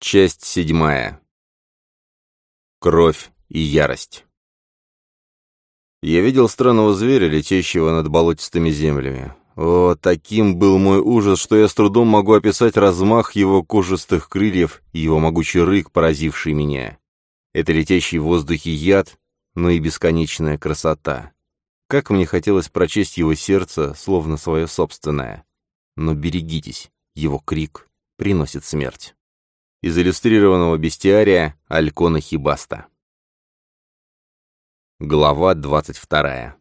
Часть 7. Кровь и ярость. Я видел странного зверя, летящего над болотистыми землями. О, таким был мой ужас, что я с трудом могу описать размах его кожистых крыльев и его могучий рык, поразивший меня. Это летящий в воздухе яд, но и бесконечная красота. Как мне хотелось прочесть его сердце, словно свое собственное. Но берегитесь, его крик приносит смерть. Из иллюстрированного бестиария Алькона Хибаста. Глава 22.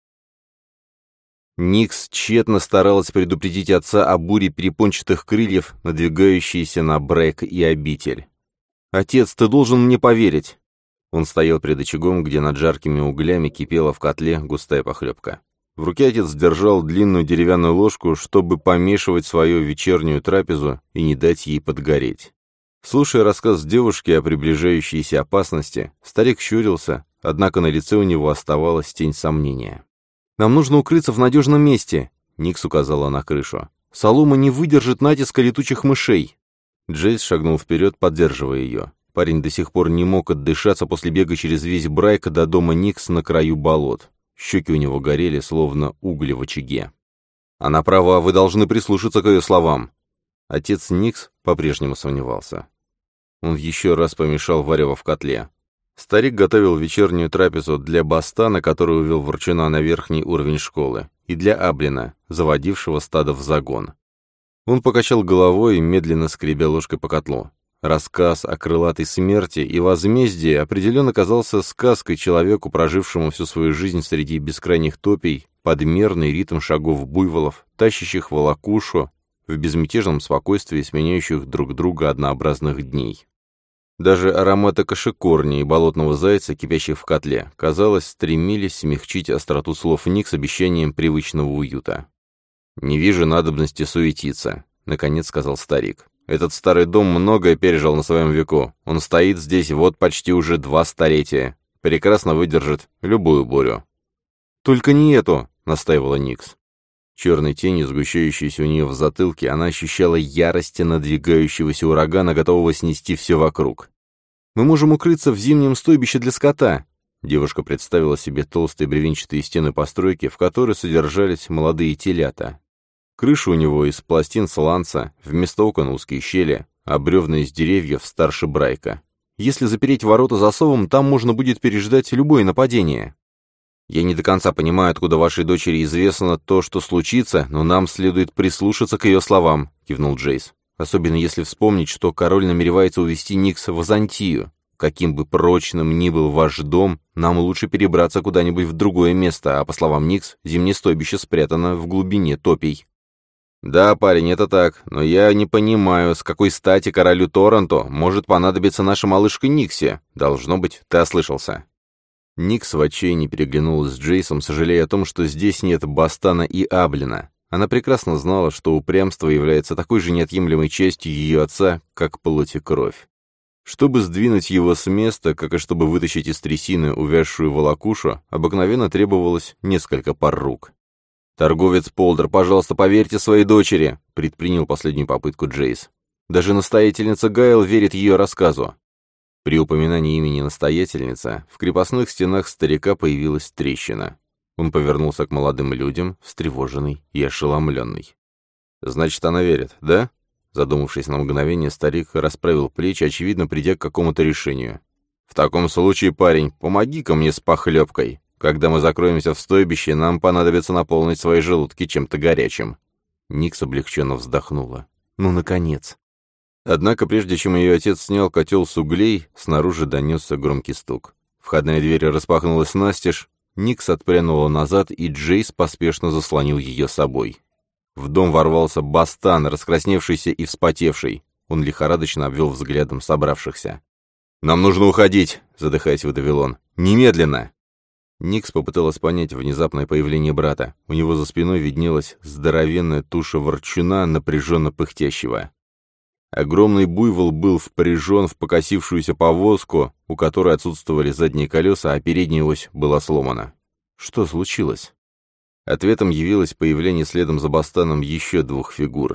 Никс тщетно старалась предупредить отца о буре перепончатых крыльев, надвигающейся на Брайк и обитель. «Отец, ты должен мне поверить!» Он стоял перед очагом, где над жаркими углями кипела в котле густая похлебка. В руке отец держал длинную деревянную ложку, чтобы помешивать свою вечернюю трапезу и не дать ей подгореть. Слушая рассказ девушки о приближающейся опасности, старик щурился, однако на лице у него оставалась тень сомнения. «Нам нужно укрыться в надежном месте», — Никс указала на крышу. «Солома не выдержит натиска летучих мышей». Джейс шагнул вперед, поддерживая ее. Парень до сих пор не мог отдышаться после бега через весь Брайк до дома Никс на краю болот. Щеки у него горели, словно угли в очаге. «Она права, вы должны прислушаться к ее словам». Отец Никс по-прежнему сомневался. Он еще раз помешал варево в котле. Старик готовил вечернюю трапезу для Бастана, который увел ворчуна на верхний уровень школы, и для Аблина, заводившего стадо в загон. Он покачал головой, медленно скребя ложкой по котлу. Рассказ о крылатой смерти и возмездии определенно казался сказкой человеку, прожившему всю свою жизнь среди бескрайних топий, под мерный ритм шагов буйволов, тащащих волокушу, в безмятежном спокойствии сменяющих друг друга однообразных дней. Даже ароматы кашекорни и болотного зайца, кипящих в котле, казалось, стремились смягчить остроту слов Ник с обещанием привычного уюта. «Не вижу надобности суетиться», — наконец сказал старик. «Этот старый дом многое пережил на своем веку. Он стоит здесь вот почти уже 2 столетия. Прекрасно выдержит любую бурю». «Только не эту», — настаивала Никс. Черной тенью, сгущающейся у нее в затылке, она ощущала ярость надвигающегося урагана, готового снести все вокруг. «Мы можем укрыться в зимнем стойбище для скота», — девушка представила себе толстые бревенчатые стены постройки, в которой содержались молодые телята. Крыша у него из пластин сланца, вместо окон узкие щели, а бревна из деревьев старше Брайка. «Если запереть ворота засовом, там можно будет переждать любое нападение». «Я не до конца понимаю, откуда вашей дочери известно то, что случится, но нам следует прислушаться к ее словам», — кивнул Джейс. «Особенно если вспомнить, что король намеревается увести Никс в Азантию. Каким бы прочным ни был ваш дом, нам лучше перебраться куда-нибудь в другое место, а, по словам Никс, зимнее стойбище спрятано в глубине топий». «Да, парень, это так, но я не понимаю, с какой стати королю Торренту может понадобиться наша малышка Никси. Должно быть, ты ослышался». Никс в отчаянии переглянулась с Джейсом, сожалея о том, что здесь нет Бастана и Аблина. Она прекрасно знала, что упрямство является такой же неотъемлемой частью ее отца, как плоть и кровь. Чтобы сдвинуть его с места, как и чтобы вытащить из трясины увязшую волокушу, обыкновенно требовалось несколько пар рук. «Торговец Полдер, пожалуйста, поверьте своей дочери», — предпринял последнюю попытку Джейс. Даже настоятельница Гайл верит ее рассказу. При упоминании имени настоятельницы в крепостных стенах старика появилась трещина. Он повернулся к молодым людям, встревоженный и ошеломленный. «Значит, она верит, да?» Задумавшись на мгновение, старик расправил плечи, очевидно, придя к какому-то решению. «В таком случае, парень, помоги-ка мне с похлебкой. Когда мы закроемся в стойбище, нам понадобится наполнить свои желудки чем-то горячим». Никс облегченно вздохнула. «Ну, наконец!» Однако, прежде чем ее отец снял котел с углей, снаружи донесся громкий стук. Входная дверь распахнулась настежь, Никс отпрянула назад, и Джейс поспешно заслонил ее собой. В дом ворвался Бастан, раскрасневшийся и вспотевший. Он лихорадочно обвел взглядом собравшихся. «Нам нужно уходить!» — задыхаясь, выдавил он. «Немедленно!» Никс попыталась понять внезапное появление брата. У него за спиной виднелась здоровенная туша ворчуна, напряженно пыхтящего. Огромный буйвол был впряжен в покосившуюся повозку, у которой отсутствовали задние колеса, а передняя ось была сломана. Что случилось? Ответом явилось появление следом за Бастаном еще 2 фигур.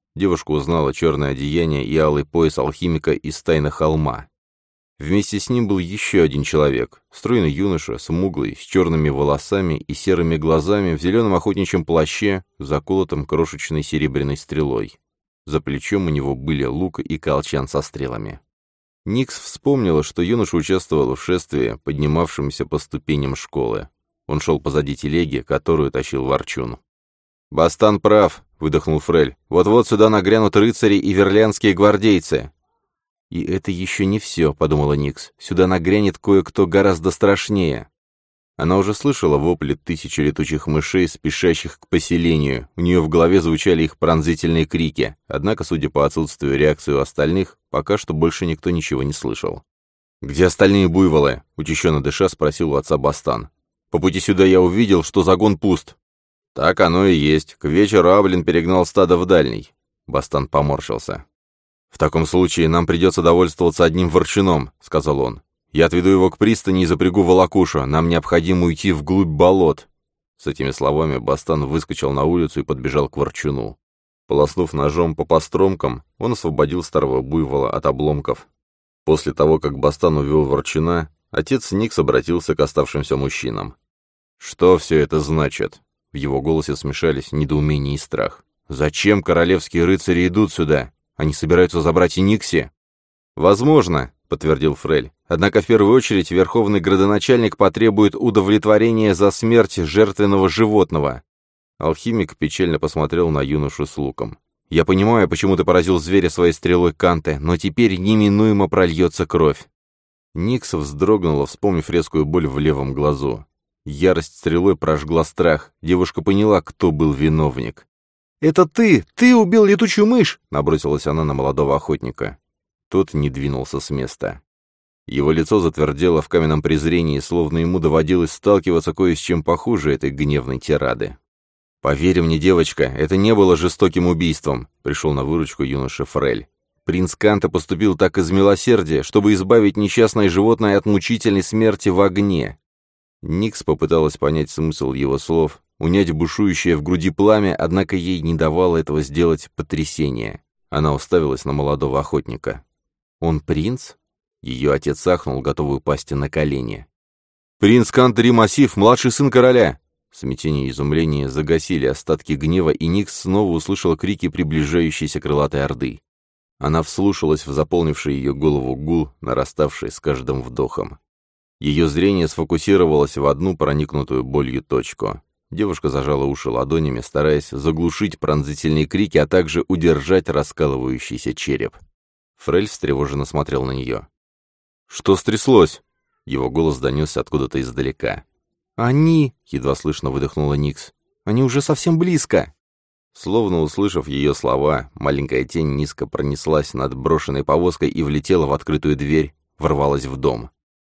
Девушка узнала черное одеяние и алый пояс алхимика из тайны холма. Вместе с ним был еще один человек, стройный юноша, смуглый, с черными волосами и серыми глазами, в зеленом охотничьем плаще, заколотом крошечной серебряной стрелой. За плечом у него были лук и колчан со стрелами. Никс вспомнила, что юноша участвовал в шествии, поднимавшемся по ступеням школы. Он шел позади телеги, которую тащил Ворчун. «Бастан прав», — выдохнул Фрель. «Вот-вот сюда нагрянут рыцари и верлянские гвардейцы». «И это еще не все», — подумала Никс. «Сюда нагрянет кое-кто гораздо страшнее». Она уже слышала вопли тысячи летучих мышей, спешащих к поселению. У нее в голове звучали их пронзительные крики. Однако, судя по отсутствию реакции у остальных, пока что больше никто ничего не слышал. «Где остальные буйволы?» — учащенно дыша спросил у отца Бастан. «По пути сюда я увидел, что загон пуст». «Так оно и есть. К вечеру Авлин перегнал стадо в дальний». Бастан поморщился. «В таком случае нам придется довольствоваться одним ворчуном», — сказал он. «Я отведу его к пристани и запрягу волокушу. Нам необходимо уйти вглубь болот». С этими словами Бастан выскочил на улицу и подбежал к ворчуну. Полоснув ножом по постромкам, он освободил старого буйвола от обломков. После того, как Бастан увел ворчуна, отец Никс обратился к оставшимся мужчинам. «Что все это значит?» В его голосе смешались недоумение и страх. «Зачем королевские рыцари идут сюда? Они собираются забрать и Никси?» «Возможно», — подтвердил Фрель. «Однако в первую очередь верховный градоначальник потребует удовлетворения за смерть жертвенного животного». Алхимик печально посмотрел на юношу с луком. «Я понимаю, почему ты поразил зверя своей стрелой, Канте, но теперь неминуемо прольется кровь». Никс вздрогнула, вспомнив резкую боль в левом глазу. Ярость стрелой прожгла страх. Девушка поняла, кто был виновник. «Это ты! Ты убил летучую мышь!» — набросилась она на молодого охотника. Тот не двинулся с места. Его лицо затвердело в каменном презрении, словно ему доводилось сталкиваться кое с чем похуже этой гневной тирады. «Поверь мне, девочка, это не было жестоким убийством», — пришел на выручку юноша Фрель. «Принц Канта поступил так из милосердия, чтобы избавить несчастное животное от мучительной смерти в огне». Никс попыталась понять смысл его слов, унять бушующее в груди пламя, однако ей не давало этого сделать потрясение. Она уставилась на молодого охотника. «Он принц?» Ее отец ахнул, готовый упасть на колени. «Принц Кантери Массив, младший сын короля!» Смятение и изумление загасили остатки гнева, и Никс снова услышала крики приближающейся крылатой орды. Она вслушалась в заполнивший ее голову гул, нараставший с каждым вдохом. Ее зрение сфокусировалось в одну проникнутую болью точку. Девушка зажала уши ладонями, стараясь заглушить пронзительные крики, а также удержать раскалывающийся череп. Фрель встревоженно смотрел на нее. «Что стряслось?» Его голос донесся откуда-то издалека. «Они!» — едва слышно выдохнула Никс. «Они уже совсем близко!» Словно услышав ее слова, маленькая тень низко пронеслась над брошенной повозкой и влетела в открытую дверь, ворвалась в дом.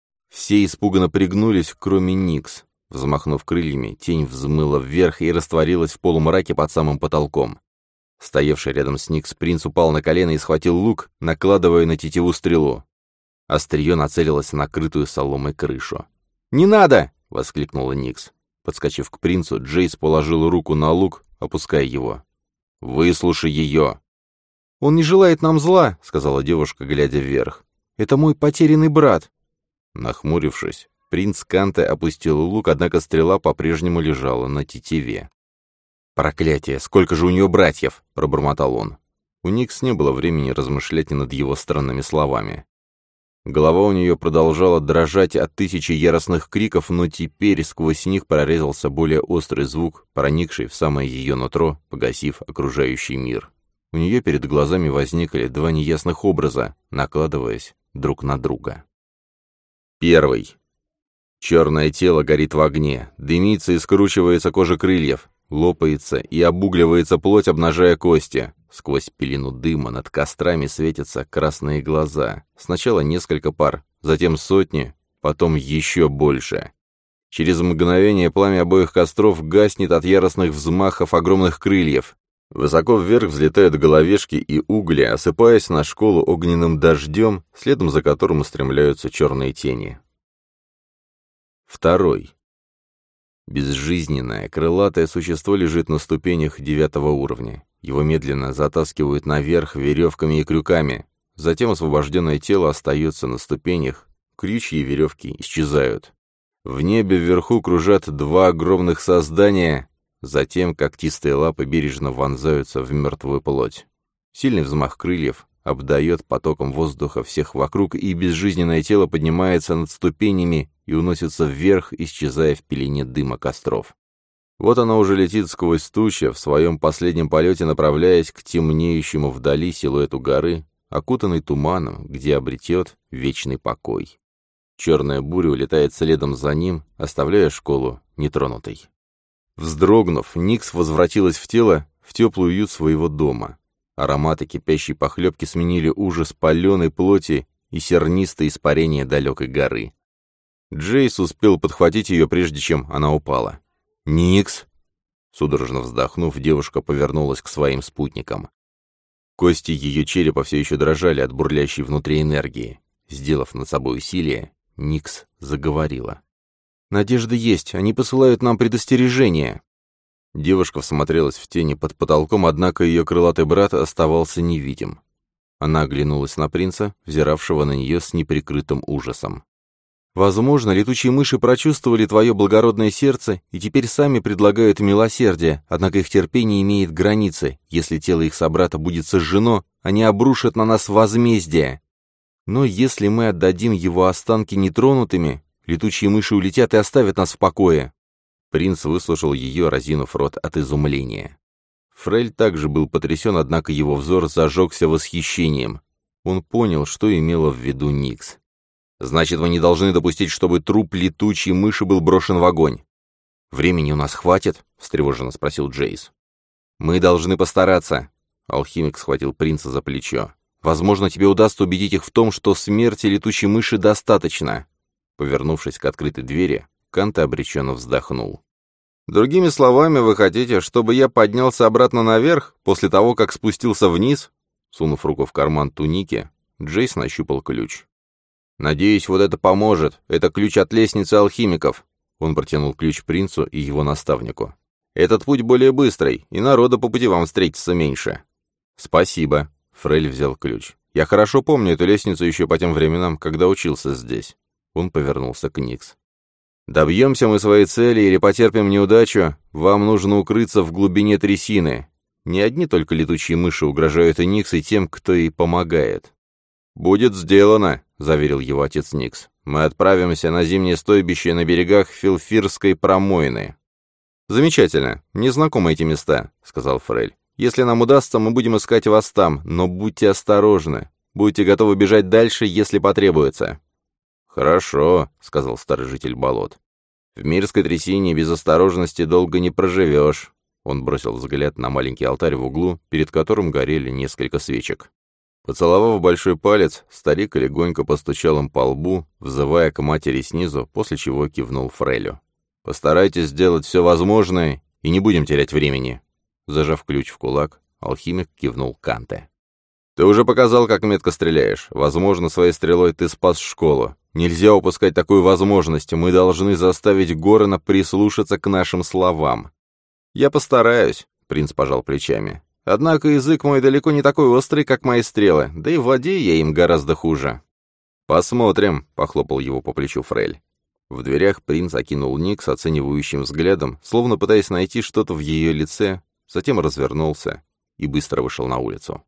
Все испуганно пригнулись, кроме Никс. Взмахнув крыльями, тень взмыла вверх и растворилась в полумраке под самым потолком. Стоявший рядом с Никс принц упал на колено и схватил лук, накладывая на тетиву стрелу. Острие нацелилось на крытую соломой крышу. «Не надо!» — воскликнула Никс. Подскочив к принцу, Джейс положил руку на лук, опуская его. «Выслушай ее!» «Он не желает нам зла», — сказала девушка, глядя вверх. «Это мой потерянный брат». Нахмурившись, принц Канте опустил лук, однако стрела по-прежнему лежала на тетиве. «Проклятие! Сколько же у нее братьев!» — пробормотал он. У Никс не было времени размышлять над его странными словами. Голова у нее продолжала дрожать от тысячи яростных криков, но теперь сквозь них прорезался более острый звук, проникший в самое ее нутро, погасив окружающий мир. У нее перед глазами возникли два неясных образа, накладываясь друг на друга. Первый. Черное тело горит в огне, дымится и скручивается кожа крыльев, лопается и обугливается плоть, обнажая кости. Сквозь пелену дыма над кострами светятся красные глаза. Сначала несколько пар, затем сотни, потом еще больше. Через мгновение пламя обоих костров гаснет от яростных взмахов огромных крыльев. Высоко вверх взлетают головешки и угли, осыпаясь на школу огненным дождем, следом за которым устремляются черные тени. Второй. Безжизненное, крылатое существо лежит на ступенях 9-го уровня. Его медленно затаскивают наверх веревками и крюками. Затем освобожденное тело остается на ступенях, крючья и веревки исчезают. В небе вверху кружат два огромных создания, затем когтистые лапы бережно вонзаются в мертвую плоть. Сильный взмах крыльев обдает потоком воздуха всех вокруг, и безжизненное тело поднимается над ступенями и уносится вверх, исчезая в пелене дыма костров. Вот оно уже летит сквозь тучи, в своем последнем полете направляясь к темнеющему вдали силуэту горы, окутанной туманом, где обретет вечный покой. Черная буря улетает следом за ним, оставляя школу нетронутой. Вздрогнув, Никс возвратилась в тело, в теплый уют своего дома. Ароматы кипящей похлебки сменили ужас паленой плоти и сернистое испарение далекой горы. Джейс успел подхватить ее, прежде чем она упала. «Никс!» Судорожно вздохнув, девушка повернулась к своим спутникам. Кости ее черепа все еще дрожали от бурлящей внутри энергии. Сделав над собой усилие, Никс заговорила. «Надежда есть, они посылают нам предостережение». Девушка всмотрелась в тени под потолком, однако ее крылатый брат оставался невидим. Она оглянулась на принца, взиравшего на нее с неприкрытым ужасом. «Возможно, летучие мыши прочувствовали твое благородное сердце и теперь сами предлагают милосердие, однако их терпение имеет границы. Если тело их собрата будет сожжено, они обрушат на нас возмездие. Но если мы отдадим его останки нетронутыми, летучие мыши улетят и оставят нас в покое». Принц выслушал ее, разинув рот от изумления. Фрель также был потрясен, однако его взор зажегся восхищением. Он понял, что имела в виду Никс. «Значит, вы не должны допустить, чтобы труп летучей мыши был брошен в огонь». «Времени у нас хватит?» — встревоженно спросил Джейс. «Мы должны постараться». Алхимик схватил принца за плечо. «Возможно, тебе удастся убедить их в том, что смерти летучей мыши достаточно». Повернувшись к открытой двери, Канте обреченно вздохнул. «Другими словами, вы хотите, чтобы я поднялся обратно наверх, после того, как спустился вниз?» Сунув руку в карман туники, Джейс нащупал ключ. «Надеюсь, вот это поможет. Это ключ от лестницы алхимиков». Он протянул ключ принцу и его наставнику. «Этот путь более быстрый, и народа по пути вам встретится меньше». «Спасибо». Фрель взял ключ. «Я хорошо помню эту лестницу еще по тем временам, когда учился здесь». Он повернулся к Никс. «Добьемся мы своей цели или потерпим неудачу, вам нужно укрыться в глубине трясины. Не одни только летучие мыши угрожают и Никс, и тем, кто ей помогает». «Будет сделано», — заверил его отец Никс. «Мы отправимся на зимнее стойбище на берегах Филфирской промоины». «Замечательно. Мне знакомы эти места», — сказал Фрель. «Если нам удастся, мы будем искать вас там, но будьте осторожны. Будьте готовы бежать дальше, если потребуется». «Хорошо», — сказал старый житель болот. «В Мирской трясине без осторожности долго не проживешь». Он бросил взгляд на маленький алтарь в углу, перед которым горели несколько свечек. Поцеловав большой палец, старик легонько постучал им по лбу, взывая к матери снизу, после чего кивнул Фрелю. «Постарайтесь сделать все возможное, и не будем терять времени». Зажав ключ в кулак, алхимик кивнул Канте. «Ты уже показал, как метко стреляешь. Возможно, своей стрелой ты спас школу. Нельзя упускать такую возможность. Мы должны заставить Горана прислушаться к нашим словам». «Я постараюсь», — принц пожал плечами. «Однако язык мой далеко не такой острый, как мои стрелы, да и владею я им гораздо хуже». «Посмотрим», — похлопал его по плечу Фрель. В дверях принц окинул Никс оценивающим взглядом, словно пытаясь найти что-то в ее лице, затем развернулся и быстро вышел на улицу.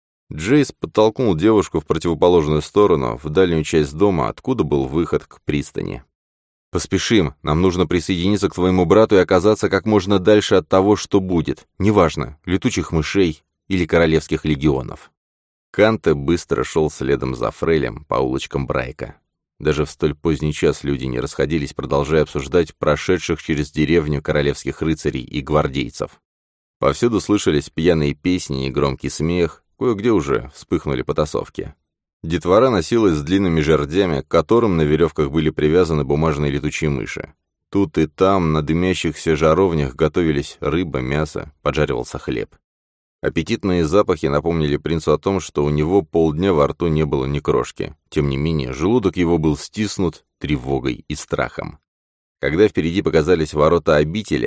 Джейс подтолкнул девушку в противоположную сторону, в дальнюю часть дома, откуда был выход к пристани. «Поспешим, нам нужно присоединиться к твоему брату и оказаться как можно дальше от того, что будет, неважно, летучих мышей или королевских легионов». Канте быстро шел следом за Фрелем по улочкам Брайка. Даже в столь поздний час люди не расходились, продолжая обсуждать прошедших через деревню королевских рыцарей и гвардейцев. Повсюду слышались пьяные песни и громкий смех, кое-где уже вспыхнули потасовки. Детвора носилась с длинными жердями, к которым на веревках были привязаны бумажные летучие мыши. Тут и там на дымящихся жаровнях готовились рыба, мясо, поджаривался хлеб. Аппетитные запахи напомнили принцу о том, что у него полдня во рту не было ни крошки. Тем не менее, желудок его был стиснут тревогой и страхом. Когда впереди показались ворота обители,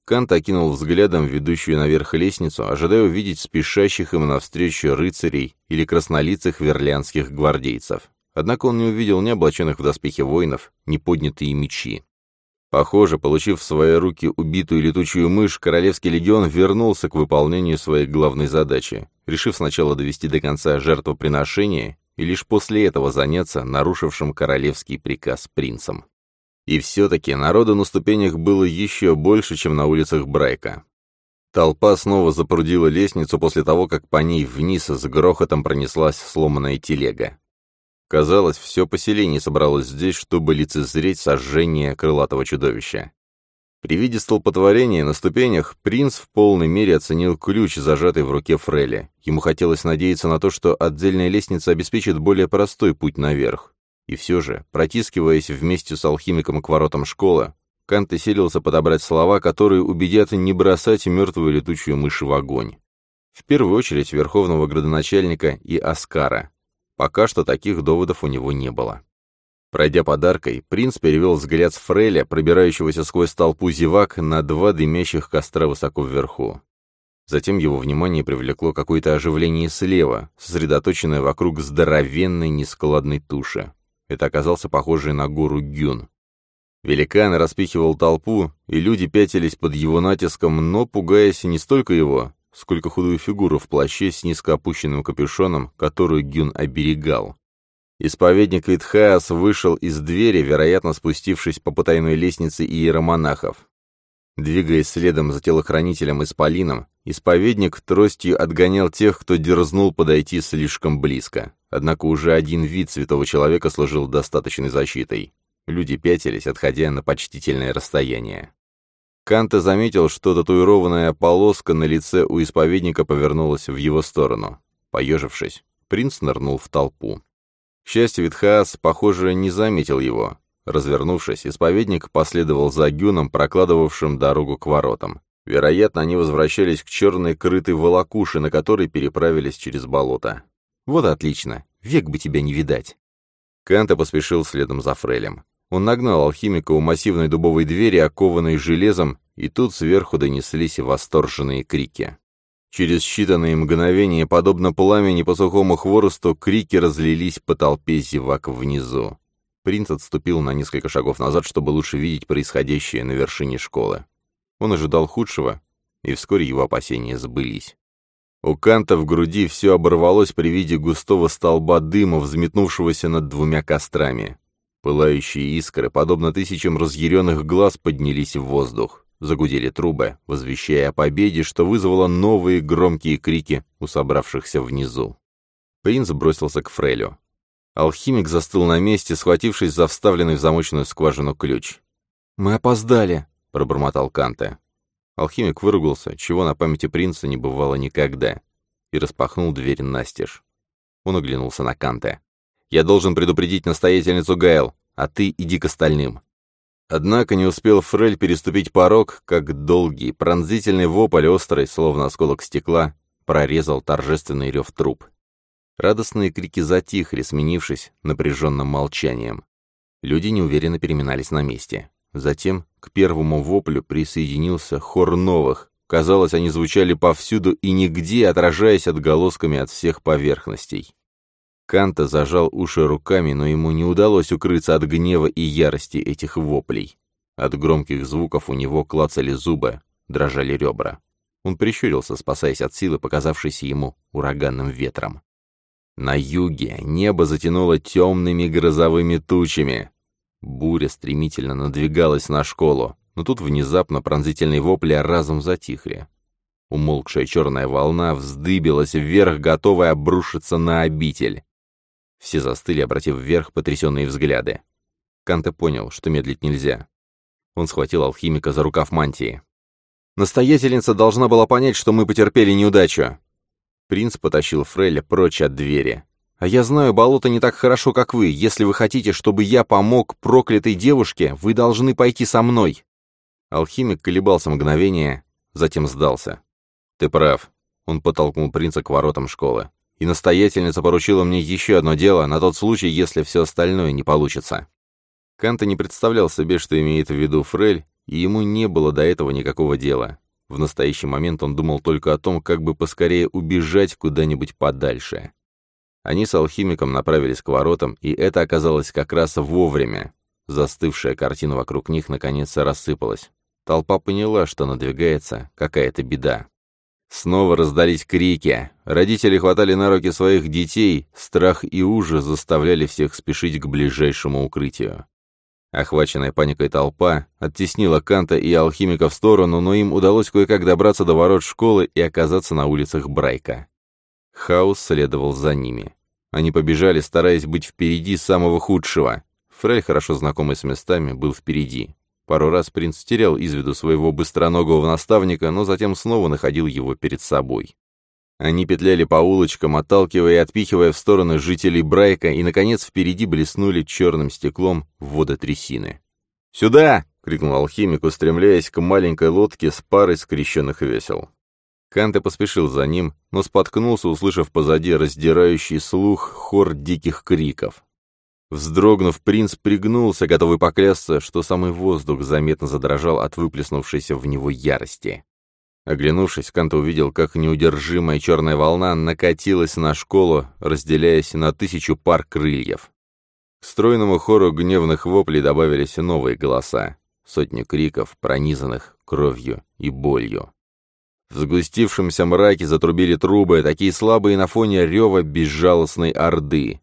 Кант окинул взглядом ведущую наверх лестницу, ожидая увидеть спешащих им навстречу рыцарей или краснолицых верлианских гвардейцев. Однако он не увидел ни облаченных в доспехи воинов, ни поднятые мечи. Похоже, получив в свои руки убитую летучую мышь, Королевский легион вернулся к выполнению своей главной задачи, решив сначала довести до конца жертвоприношение и лишь после этого заняться нарушившим королевский приказ принцем. И все-таки народу на ступенях было еще больше, чем на улицах Брайка. Толпа снова запрудила лестницу после того, как по ней вниз с грохотом пронеслась сломанная телега. Казалось, все поселение собралось здесь, чтобы лицезреть сожжение крылатого чудовища. При виде столпотворения на ступенях принц в полной мере оценил ключ, зажатый в руке Фреля. Ему хотелось надеяться на то, что отдельная лестница обеспечит более простой путь наверх. И все же, протискиваясь вместе с алхимиком к воротам школы, Кант силился подобрать слова, которые убедят не бросать мертвую летучую мышь в огонь. В первую очередь верховного градоначальника и Оскара. Пока что таких доводов у него не было. Пройдя подаркой, принц перевел взгляд с Фреля, пробирающегося сквозь толпу зевак, на два дымящих костра высоко вверху. Затем его внимание привлекло какое-то оживление слева, сосредоточенное вокруг здоровенной нескладной туши. Это оказался похожий на гору Гюн. Великан распихивал толпу, и люди пятились под его натиском, но пугаясь не столько его, сколько худую фигуру в плаще с низко опущенным капюшоном, которую Гюн оберегал. Исповедник Итхаас вышел из двери, вероятно, спустившись по потайной лестнице иеромонахов. Двигаясь следом за телохранителем Исполином, исповедник тростью отгонял тех, кто дерзнул подойти слишком близко. Однако уже один вид святого человека служил достаточной защитой. Люди пятились, отходя на почтительное расстояние. Канте заметил, что татуированная полоска на лице у исповедника повернулась в его сторону. Поежившись, принц нырнул в толпу. К счастью, Итхаас, похоже, не заметил его. Развернувшись, исповедник последовал за Гюном, прокладывавшим дорогу к воротам. Вероятно, они возвращались к черной крытой волокуше, на которой переправились через болото. «Вот отлично, век бы тебя не видать». Канте поспешил следом за Фрелем. Он нагнал алхимика у массивной дубовой двери, окованной железом, и тут сверху донеслись восторженные крики. Через считанные мгновения, подобно пламени по сухому хворосту, крики разлились по толпе зевак внизу. Принц отступил на несколько шагов назад, чтобы лучше видеть происходящее на вершине школы. Он ожидал худшего, и вскоре его опасения сбылись. У Канта в груди все оборвалось при виде густого столба дыма, взметнувшегося над двумя кострами. Пылающие искры, подобно тысячам разъяренных глаз, поднялись в воздух. Загудели трубы, возвещая о победе, что вызвало новые громкие крики у собравшихся внизу. Принц бросился к Фрелю. Алхимик застыл на месте, схватившись за вставленный в замочную скважину ключ. «Мы опоздали», — пробормотал Канте. Алхимик выругался, чего на памяти принца не бывало никогда, и распахнул дверь настежь. Он оглянулся на Канте. «Я должен предупредить настоятельницу Гаэл, а ты иди к остальным». Однако не успел Фрель переступить порог, как долгий, пронзительный вопль, острый, словно осколок стекла, прорезал торжественный рев труб. Радостные крики затихли, сменившись напряженным молчанием. Люди неуверенно переминались на месте. Затем к первому воплю присоединился хор новых. Казалось, они звучали повсюду и нигде, отражаясь отголосками от всех поверхностей. Канте зажал уши руками, но ему не удалось укрыться от гнева и ярости этих воплей. От громких звуков у него клацали зубы, дрожали ребра. Он прищурился, спасаясь от силы, показавшейся ему ураганным ветром. На юге небо затянуло темными грозовыми тучами. Буря стремительно надвигалась на школу, но тут внезапно пронзительные вопли разом затихли. Умолкшая черная волна вздыбилась вверх, готовая обрушиться на обитель. Все застыли, обратив вверх потрясенные взгляды. Канте понял, что медлить нельзя. Он схватил алхимика за рукав мантии. «Настоятельница должна была понять, что мы потерпели неудачу». Принц потащил Фреля прочь от двери. «А я знаю болото не так хорошо, как вы. Если вы хотите, чтобы я помог проклятой девушке, вы должны пойти со мной». Алхимик колебался мгновение, затем сдался. «Ты прав». Он подтолкнул принца к воротам школы. «И настоятельница поручила мне еще одно дело, на тот случай, если все остальное не получится». Канте не представлял себе, что имеет в виду Фрель, и ему не было до этого никакого дела. В настоящий момент он думал только о том, как бы поскорее убежать куда-нибудь подальше. Они с алхимиком направились к воротам, и это оказалось как раз вовремя. Застывшая картина вокруг них наконец рассыпалась. Толпа поняла, что надвигается какая-то беда. Снова раздались крики. Родители хватали на руки своих детей, страх и ужас заставляли всех спешить к ближайшему укрытию. Охваченная паникой толпа оттеснила Канта и алхимика в сторону, но им удалось кое-как добраться до ворот школы и оказаться на улицах Брайка. Хаус следовал за ними. Они побежали, стараясь быть впереди самого худшего. Фрель, хорошо знакомый с местами, был впереди. Пару раз принц терял из виду своего быстроногого наставника, но затем снова находил его перед собой. Они петляли по улочкам, отталкивая и отпихивая в стороны жителей Брайка, и, наконец, впереди блеснули черным стеклом водотрясины. «Сюда!» — крикнул алхимик, устремляясь к маленькой лодке с парой скрещенных весел. Канте поспешил за ним, но споткнулся, услышав позади раздирающий слух хор диких криков. Вздрогнув, принц пригнулся, готовый поклясться, что самый воздух заметно задрожал от выплеснувшейся в него ярости. Оглянувшись, Канте увидел, как неудержимая черная волна накатилась на школу, разделяясь на 1000 пар крыльев. К стройному хору гневных воплей добавились новые голоса, сотни криков, пронизанных кровью и болью. В сгустившемся мраке затрубили трубы, такие слабые на фоне рева безжалостной орды.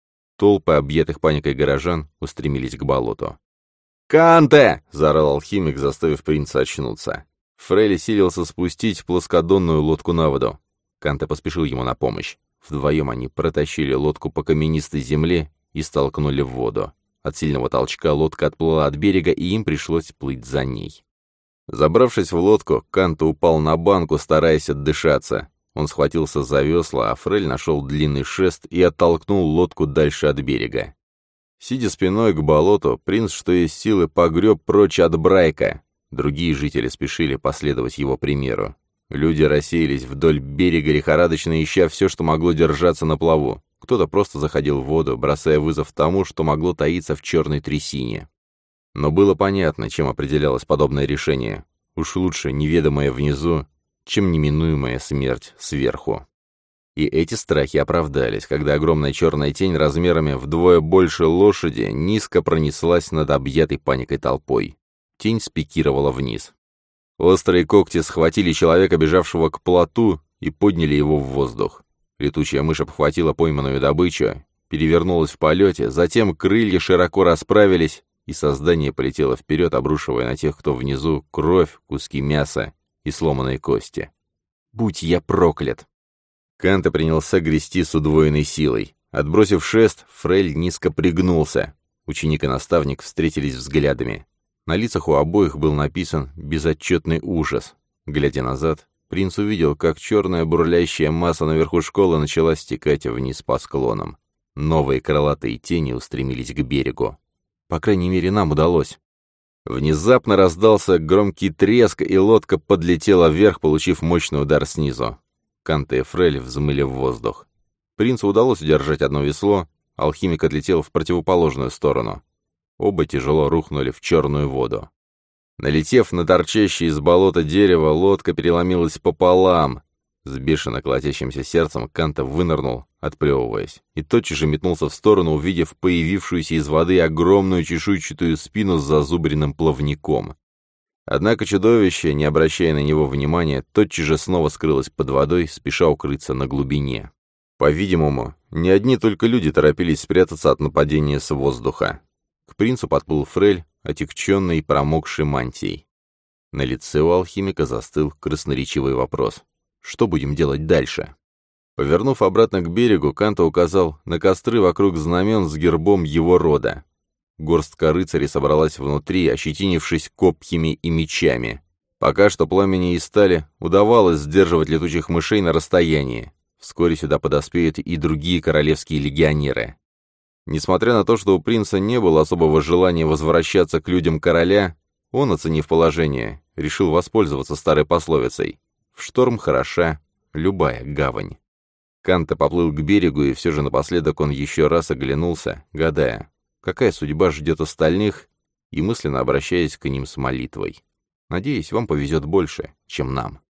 Толпы объятых паникой горожан устремились к болоту. «Канте!» — заорал алхимик, заставив принца очнуться. Фрейли силился спустить плоскодонную лодку на воду. Канте поспешил ему на помощь. Вдвоем они протащили лодку по каменистой земле и столкнули в воду. От сильного толчка лодка отплыла от берега, и им пришлось плыть за ней. Забравшись в лодку, Канте упал на банку, стараясь отдышаться. Он схватился за весла, а Фрель нашел длинный шест и оттолкнул лодку дальше от берега. Сидя спиной к болоту, принц, что есть силы, погреб прочь от Брайка. Другие жители спешили последовать его примеру. Люди рассеялись вдоль берега, лихорадочно ища все, что могло держаться на плаву. Кто-то просто заходил в воду, бросая вызов тому, что могло таиться в черной трясине. Но было понятно, чем определялось подобное решение. Уж лучше неведомое внизу, чем неминуемая смерть сверху. И эти страхи оправдались, когда огромная черная тень размерами вдвое больше лошади низко пронеслась над объятой паникой толпой. Тень спикировала вниз. Острые когти схватили человека, бежавшего к плоту, и подняли его в воздух. Летучая мышь обхватила пойманную добычу, перевернулась в полете, затем крылья широко расправились, и создание полетело вперед, обрушивая на тех, кто внизу, кровь, куски мяса и сломанные кости. «Будь я проклят!» Канте принялся грести с удвоенной силой. Отбросив шест, Фрель низко пригнулся. Ученик и наставник встретились взглядами. На лицах у обоих был написан безотчетный ужас. Глядя назад, принц увидел, как черная бурлящая масса наверху школы начала стекать вниз по склонам. Новые крылатые тени устремились к берегу. По крайней мере, нам удалось. Внезапно раздался громкий треск, и лодка подлетела вверх, получив мощный удар снизу. Канте и Фрель взмыли в воздух. Принцу удалось удержать одно весло, алхимик отлетел в противоположную сторону. Оба тяжело рухнули в черную воду. Налетев на торчащее из болота дерево, лодка переломилась пополам. С бешено колотящимся сердцем Канте вынырнул, отплевываясь, и тотчас же метнулся в сторону, увидев появившуюся из воды огромную чешуйчатую спину с зазубренным плавником. Однако чудовище, не обращая на него внимания, тотчас же снова скрылось под водой, спеша укрыться на глубине. По-видимому, не одни только люди торопились спрятаться от нападения с воздуха. К принцу подплыл Фрель, отягченный и промокший мантией. На лице у алхимика застыл красноречивый вопрос. Что будем делать дальше? Повернув обратно к берегу, Канте указал на костры вокруг знамен с гербом его рода. Горстка рыцарей собралась внутри, ощетинившись копьями и мечами. Пока что пламени и стали удавалось сдерживать летучих мышей на расстоянии. Вскоре сюда подоспеют и другие королевские легионеры. Несмотря на то, что у принца не было особого желания возвращаться к людям короля, он, оценив положение, решил воспользоваться старой пословицей «В шторм хороша любая гавань». Канте поплыл к берегу, и все же напоследок он еще раз оглянулся, гадая, какая судьба ждет остальных и мысленно обращаясь к ним с молитвой. Надеюсь, вам повезет больше, чем нам.